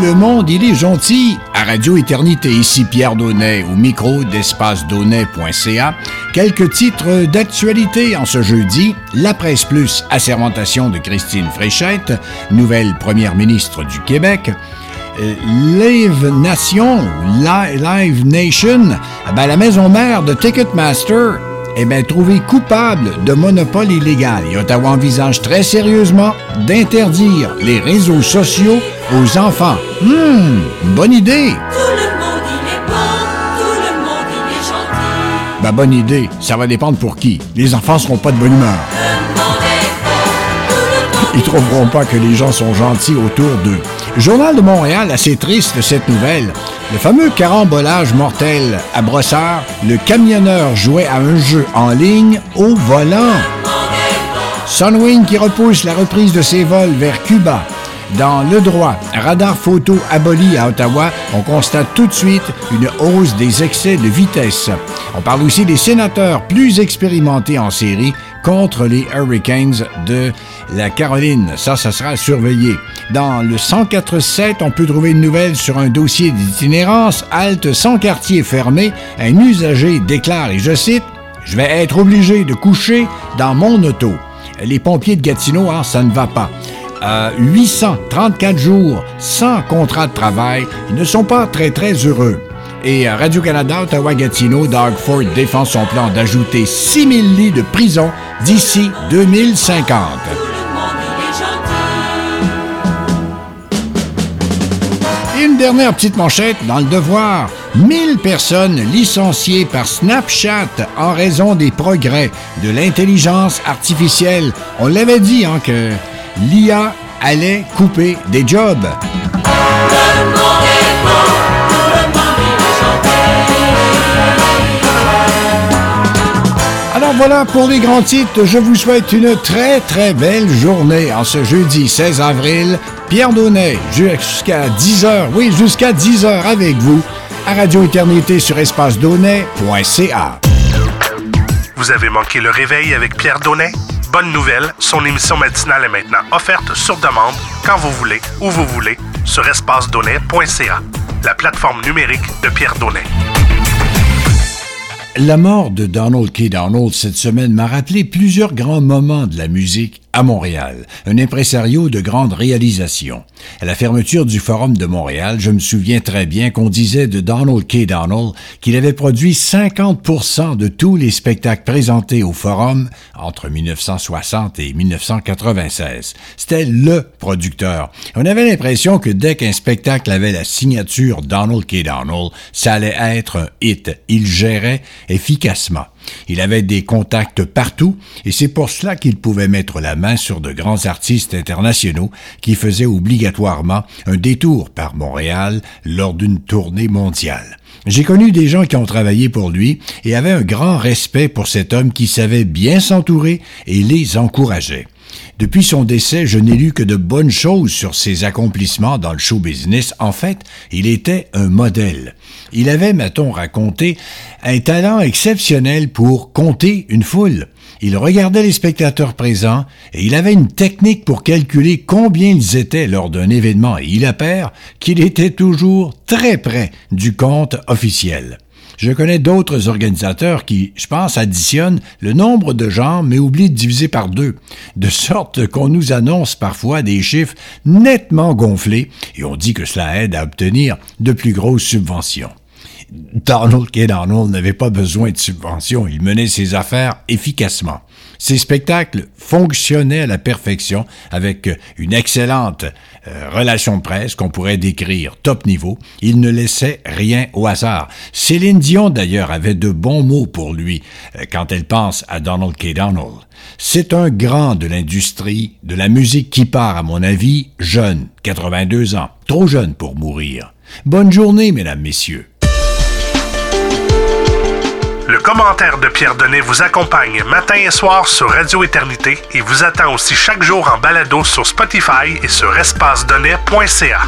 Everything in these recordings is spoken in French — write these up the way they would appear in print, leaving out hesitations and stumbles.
le monde, il est gentil. À Radio Éternité, ici Pierre Daunet, au micro d'espacedaunet.ca. Quelques titres d'actualité en ce jeudi. La Presse Plus, assermentation de Christine Fréchette, nouvelle première ministre du Québec. Live Nation, Live Nation, la maison mère de Ticketmaster, trouvée coupable de monopole illégal. Et Ottawa envisage très sérieusement d'interdire les réseaux sociaux aux enfants. Une bonne idée. Tout le monde il est bon, tout le monde il est gentil. Bonne idée, ça va dépendre pour qui. Les enfants seront pas de bonne humeur. Le monde est bon, tout le monde Ils trouveront pas que les gens sont gentils autour d'eux. Journal de Montréal, assez triste cette nouvelle. Le fameux carambolage mortel à Brossard, le camionneur jouait à un jeu en ligne au volant. Sunwing qui repousse la reprise de ses vols vers Cuba. Dans le droit, radar photo aboli à Ottawa, on constate tout de suite une hausse des excès de vitesse. On parle aussi des sénateurs plus expérimentés en série contre les Hurricanes de la Caroline. Ça sera surveillé. Dans le 104.7, on peut trouver une nouvelle sur un dossier d'itinérance. Halte sans quartier fermé, un usager déclare, et je cite, « Je vais être obligé de coucher dans mon auto. » Les pompiers de Gatineau, ça ne va pas. 834 jours sans contrat de travail, ils ne sont pas très, très heureux. Et Radio-Canada, Ottawa-Gatineau, Doug Ford défend son plan d'ajouter 6000 lits de prison d'ici 2050. Et une dernière petite manchette dans le Devoir. 1000 personnes licenciées par Snapchat en raison des progrès de l'intelligence artificielle. On l'avait dit que l'IA allait couper des jobs. Le monde est bon, tout le monde il est gentil. Alors voilà pour les grands titres. Je vous souhaite une très très belle journée en ce jeudi 16 avril. Pierre Daunet, jusqu'à 10h, oui, jusqu'à 10h avec vous à Radio Éternité sur espacedaunet.ca. Vous avez manqué le réveil avec Pierre Daunet? Bonne nouvelle, son émission matinale est maintenant offerte sur demande, quand vous voulez, où vous voulez, sur espacedaunet.ca, la plateforme numérique de Pierre Daunet. La mort de Donald K. Donald cette semaine m'a rappelé plusieurs grands moments de la musique à Montréal, un impresario de grande réalisation. À la fermeture du Forum de Montréal, je me souviens très bien qu'on disait de Donald K. Donald qu'il avait produit 50% de tous les spectacles présentés au Forum entre 1960 et 1996. C'était le producteur. On avait l'impression que dès qu'un spectacle avait la signature Donald K. Donald, ça allait être un hit. Il gérait efficacement. Il avait des contacts partout et c'est pour cela qu'il pouvait mettre la main sur de grands artistes internationaux qui faisaient obligatoirement un détour par Montréal lors d'une tournée mondiale. J'ai connu des gens qui ont travaillé pour lui et avaient un grand respect pour cet homme qui savait bien s'entourer et les encourageait. Depuis son décès, je n'ai lu que de bonnes choses sur ses accomplissements dans le show business. En fait, il était un modèle. Il avait, m'a-t-on raconté, un talent exceptionnel pour compter une foule. Il regardait les spectateurs présents et il avait une technique pour calculer combien ils étaient lors d'un événement et il appert qu'il était toujours très près du compte officiel. Je connais d'autres organisateurs qui, je pense, additionnent le nombre de gens, mais oublient de diviser par 2, de sorte qu'on nous annonce parfois des chiffres nettement gonflés, et on dit que cela aide à obtenir de plus grosses subventions. Donald K. Donald n'avait pas besoin de subventions, il menait ses affaires efficacement. Ses spectacles fonctionnaient à la perfection avec une excellente relation de presse qu'on pourrait décrire top niveau. Il ne laissait rien au hasard. Céline Dion, d'ailleurs, avait de bons mots pour lui quand elle pense à Donald K. Donald. C'est un grand de l'industrie de la musique qui part, à mon avis, jeune, 82 ans, trop jeune pour mourir. Bonne journée, mesdames, messieurs. Le commentaire de Pierre Daunet vous accompagne matin et soir sur Radio Éternité et vous attend aussi chaque jour en balado sur Spotify et sur espacedaunet.ca.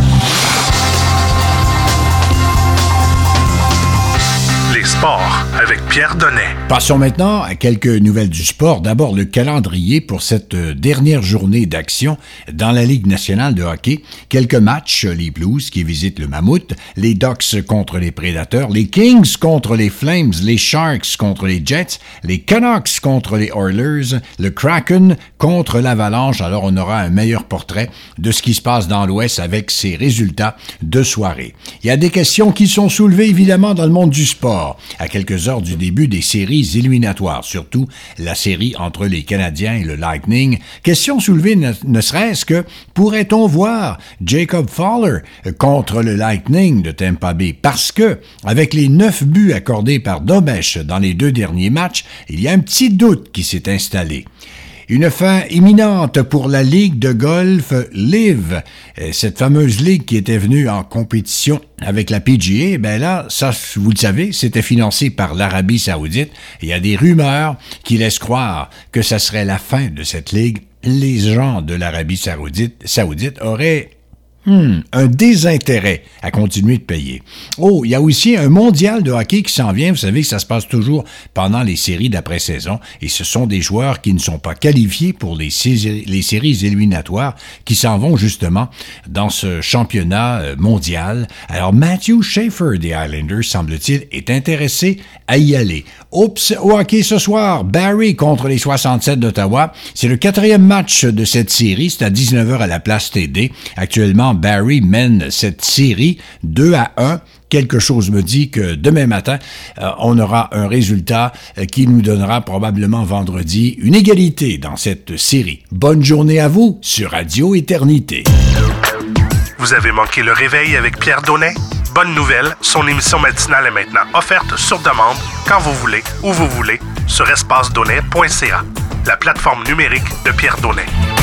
Les sports avec avec Pierre Donnet. Passons maintenant à quelques nouvelles du sport. D'abord, le calendrier pour cette dernière journée d'action dans la Ligue nationale de hockey. Quelques matchs, les Blues qui visitent le Mammouth, les Ducks contre les Prédateurs, les Kings contre les Flames, les Sharks contre les Jets, les Canucks contre les Oilers, le Kraken contre l'Avalanche. Alors, on aura un meilleur portrait de ce qui se passe dans l'Ouest avec ces résultats de soirée. Il y a des questions qui sont soulevées, évidemment, dans le monde du sport, à quelques heures du début des séries éliminatoires, surtout la série entre les Canadiens et le Lightning. Question soulevée ne serait-ce que pourrait-on voir Jacob Fowler contre le Lightning de Tampa Bay? Parce que, avec les 9 buts accordés par Dobesch dans les 2 derniers matchs, il y a un petit doute qui s'est installé. Une fin imminente pour la Ligue de golf LIV, cette fameuse ligue qui était venue en compétition avec la PGA, ben là, ça, vous le savez, c'était financé par l'Arabie Saoudite. Il y a des rumeurs qui laissent croire que ça serait la fin de cette ligue. Les gens de l'Arabie Saoudite auraient un désintérêt à continuer de payer. Oh, il y a aussi un mondial de hockey qui s'en vient. Vous savez que ça se passe toujours pendant les séries d'après-saison et ce sont des joueurs qui ne sont pas qualifiés pour les séries éliminatoires qui s'en vont justement dans ce championnat mondial. Alors, Matthew Schaefer des Islanders, semble-t-il, est intéressé à y aller. Oups, au hockey ce soir, Barrie contre les 67 d'Ottawa. C'est le 4e match de cette série. C'est à 19h à la Place TD. Actuellement, Barrie mène cette série 2-1. Quelque chose me dit que demain matin, on aura un résultat qui nous donnera probablement vendredi une égalité dans cette série. Bonne journée à vous sur Radio Éternité. Vous avez manqué le réveil avec Pierre Donnet? Bonne nouvelle, son émission matinale est maintenant offerte sur demande, quand vous voulez, où vous voulez, sur espacedonnet.ca, la plateforme numérique de Pierre Donnet.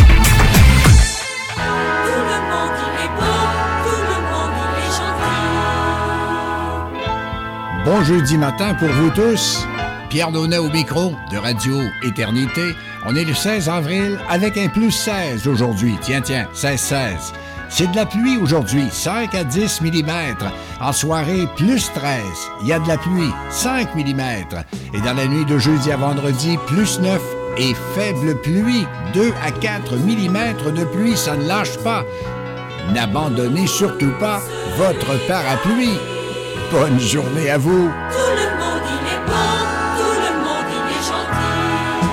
Bon jeudi matin pour vous tous. Pierre Donnet au micro de Radio Éternité. On est le 16 avril avec un plus 16 aujourd'hui. Tiens, 16-16. C'est de la pluie aujourd'hui, 5 à 10 mm. En soirée, plus 13. Il y a de la pluie, 5 mm. Et dans la nuit de jeudi à vendredi, plus 9 et faible pluie, 2 à 4 mm de pluie, ça ne lâche pas. N'abandonnez surtout pas votre parapluie. Bonne journée à vous. Tout le monde il est bon, tout le monde il est gentil.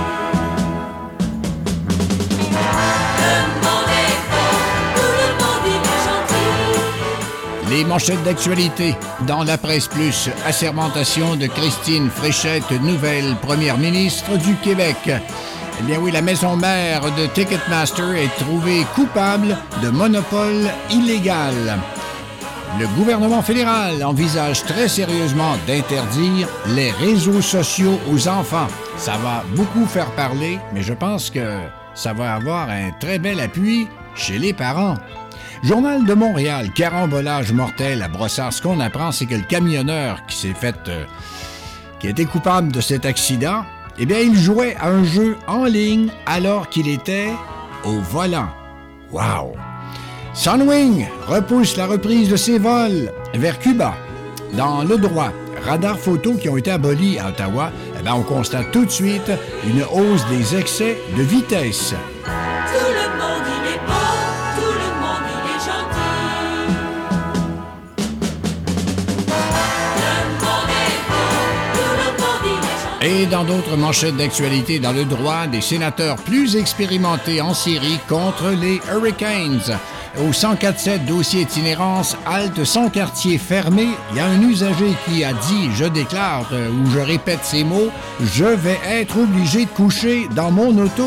Le monde est bon, tout le monde il est gentil. Les manchettes d'actualité dans la Presse Plus. Assermentation de Christine Fréchette, nouvelle première ministre du Québec. Eh bien oui, la maison mère de Ticketmaster est trouvée coupable de monopole illégal. Le gouvernement fédéral envisage très sérieusement d'interdire les réseaux sociaux aux enfants. Ça va beaucoup faire parler, mais je pense que ça va avoir un très bel appui chez les parents. Journal de Montréal, carambolage mortel à Brossard. Ce qu'on apprend, c'est que le camionneur qui a été coupable de cet accident, eh bien, il jouait à un jeu en ligne alors qu'il était au volant. Wow! Sunwing repousse la reprise de ses vols vers Cuba. Dans le droit, radars photo qui ont été abolis à Ottawa, eh bien, on constate tout de suite une hausse des excès de vitesse. Tout le monde il est bon, tout le monde il est gentil. Le monde est bon, tout le monde il est gentil. Et dans d'autres manchettes d'actualité dans le droit, des sénateurs plus expérimentés en série contre les Hurricanes. Au 104.7 dossier itinérance, halte sans quartier fermé, il y a un usager qui a dit, je déclare, ou je répète ces mots, je vais être obligé de coucher dans mon auto.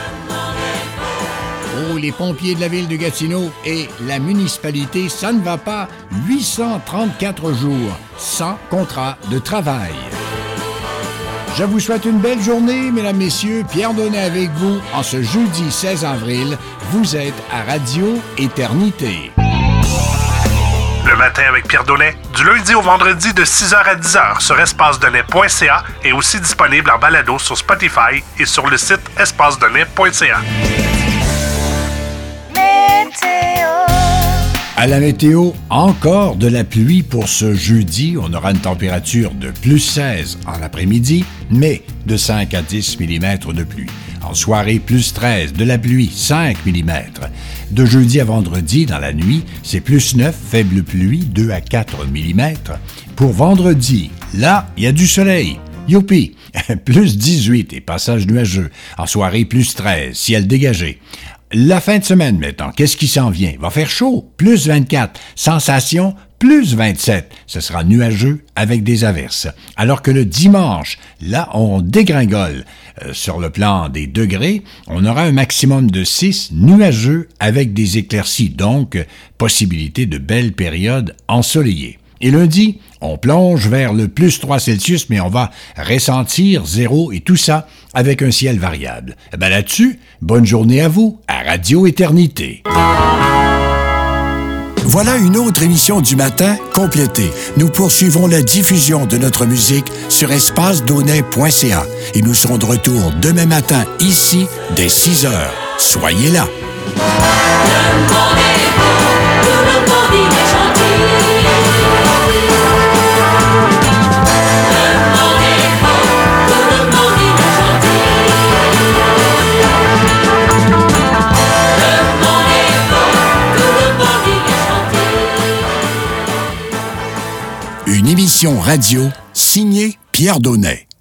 Oh, les pompiers de la ville de Gatineau et la municipalité, ça ne va pas. 834 jours sans contrat de travail. Je vous souhaite une belle journée, mesdames, messieurs. Pierre Donnet avec vous en ce jeudi 16 avril. Vous êtes à Radio Éternité. Le matin avec Pierre Donnet, du lundi au vendredi de 6h à 10h sur espacedonnet.ca et aussi disponible en balado sur Spotify et sur le site espacedonnet.ca. Météo. À la météo, encore de la pluie pour ce jeudi. On aura une température de plus 16 en après-midi, mais de 5 à 10 mm de pluie. En soirée, plus 13, de la pluie, 5 mm. De jeudi à vendredi, dans la nuit, c'est plus 9, faible pluie, 2 à 4 mm. Pour vendredi, là, il y a du soleil. Youpi! Plus 18 et passage nuageux. En soirée, plus 13, ciel dégagé. La fin de semaine, maintenant, qu'est-ce qui s'en vient? Va faire chaud, plus 24. Sensation, plus 27. Ce sera nuageux avec des averses. Alors que le dimanche, là, on dégringole. Sur le plan des degrés, on aura un maximum de 6, nuageux avec des éclaircies. Donc, possibilité de belles périodes ensoleillées. Et lundi, on plonge vers le plus 3 Celsius, mais on va ressentir 0 et tout ça avec un ciel variable. Ben là-dessus, bonne journée à vous, à Radio Éternité. Voilà une autre émission du matin complétée. Nous poursuivons la diffusion de notre musique sur espacedonnet.ca et nous serons de retour demain matin ici dès 6 heures. Soyez là. Le monde est beau, tout le monde il est gentil. Le monde est beau, tout le monde il est gentil. Le monde est beau, tout le monde il est gentil. Une émission radio signée Pierre Donnet.